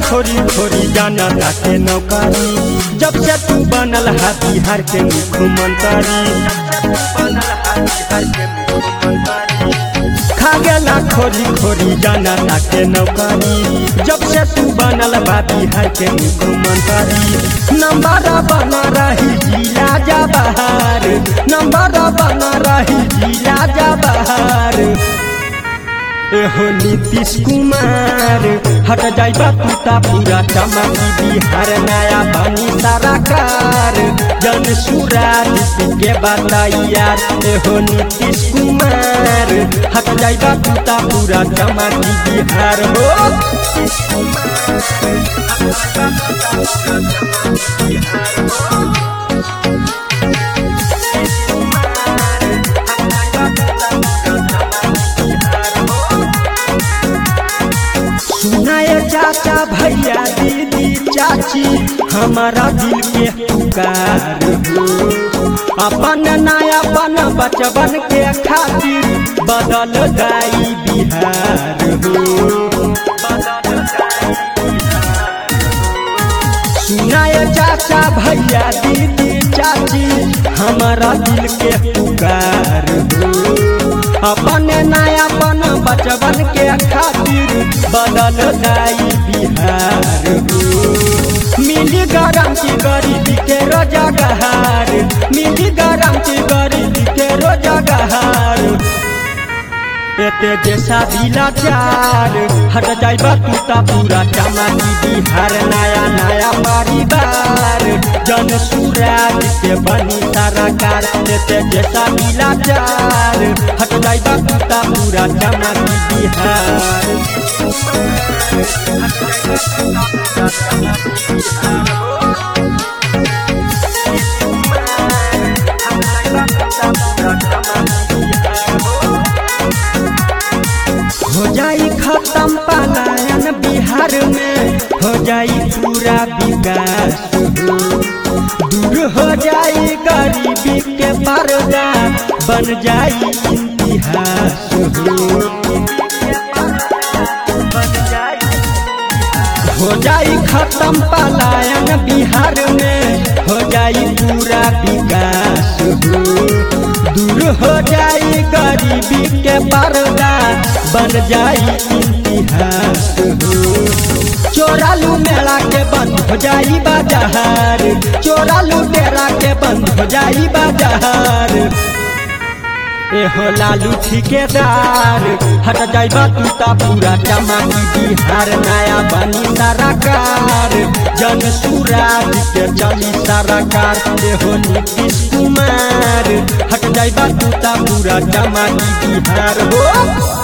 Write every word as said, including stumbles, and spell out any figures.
खोरी खोरी जाना ताके नौकरी, जब से तू बनल है बिहार के मुख्यमंत्री। खा गेला खोरी खोरी जाना ताके नौकरी, जब से तू बनल बा बिहार के मुख्यमंत्री। नंबर बना रही जिला जा बहार, नंबर बना रही जिला जा बहार। एहो नीतीश कुमार हट जाइबा तूता पूरा चमकी बिहार नया बनी सरकार। जन सुराज के बताइया एहो नीतीश कुमार हट जाइबा तूता पूरा चमकी बिहार हो। सुनाए चाचा भैया दीदी चाची हमारा दिल के पुकार हो। अपन नयापन बचपन के खातिर बदल गई बिहार हो। सुनाए चाचा भैया दीदी चाची हमारा दिल के पुकार हो। अपन नयापन बचपन के खातिर बदल गई बिहार हो। मिली गारंटी गरीबी के रोजगार, मिली गारंटी गरीबी के रोजगार। एते जैसा दिलाचार हट जाइबा तूता पूरा चमकी बिहार नया नया परिवार। जन सुराज के बनी सरकार, एते जैसा दिलाचार हट जाइबा तूता पूरा चमकी बिहार। हो जाई खत्म पलायन बिहार में, हो जाई पूरा विकास हो। दूर हो जाई गरीबी के पर्दा, बन जाई इतिहास हो। हो जाई खत्म पलायन बिहार में, हो जाई पूरा विकास हो। दूर हो जाई गरीबी के पर्दा, बन जाई इतिहास हो। चोरालू मेला के बंद हो जाई बाजार, चोरालू डेरा के बंद हो जाई बाजार। एहो लालू ठेकेदार हट जाइबा तूता पूरा चमकी बिहार नया बनी सरकार। जन सुराज के चली सरकार, एहो नीतीश कुमार हट जाइबा तूता पूरा चमकी बिहार हो।